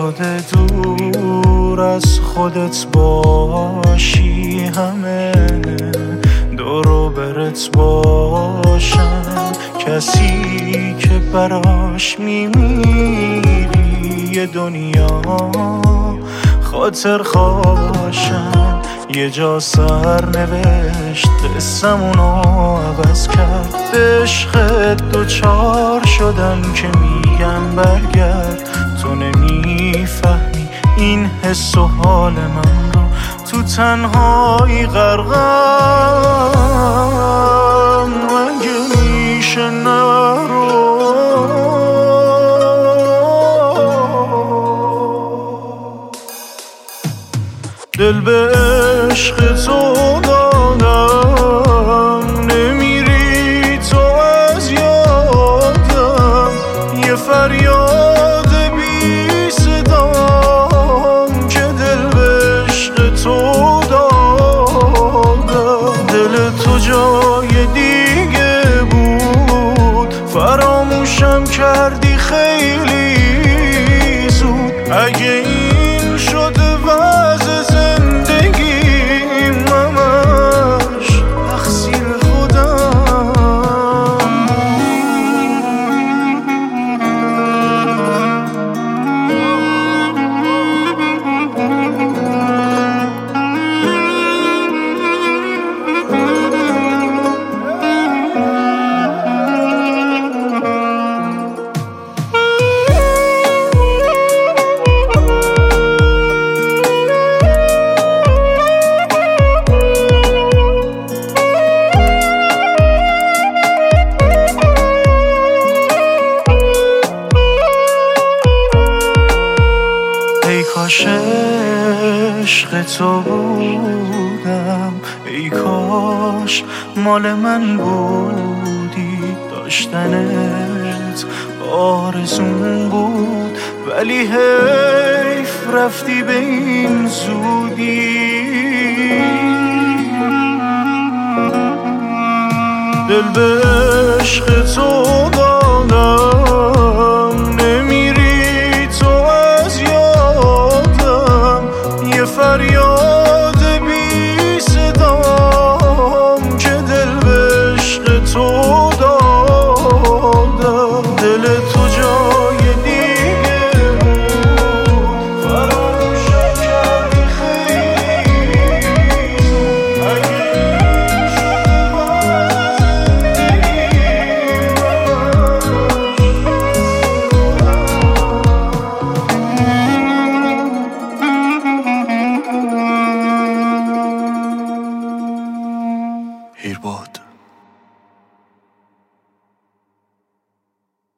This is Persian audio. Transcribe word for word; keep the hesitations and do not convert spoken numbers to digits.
شده دور از خودت باشی، همه دورو برت باشن، کسی که براش میمیری یه دنیا خاطر خاشن. یه جا سر نوشت قسمونو عوض کرد، به عشقت دوچار شدم که میگم برگرد. تو نمیفهمی این حس و حال من رو، تو تنهایی غرقم. مگه میشه نرو؟ دل به عشق تو دادم، نمیری تو از یادم. یه فریاد بی صدام که دل به عشق تو دادم. دل تو جای دیگه بود، فراموشم کردی خیلی زود. اگه این شده وضع کاش عشق تو بودم، ای کاش مال من بودی. داشتنت آرزون بود، ولی حیف رفتی به این زودی. دل به عشق تو دادم، نمیری تو از یادم. یه فریاد بی صدام که دل به عشق تو دادم. دل تو جای دیگه بود، فراموشم کردی خیلی زود. اگه این شده وضع زندگی هیر باد.